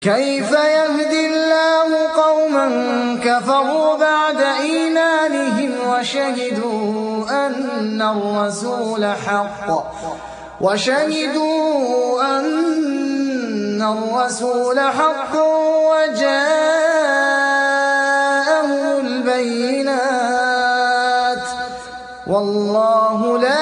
كيف يهدي الله قوما كفروا بعد إيمانهم وشهدوا أن الرسول حق وجاءهم البينات والله لا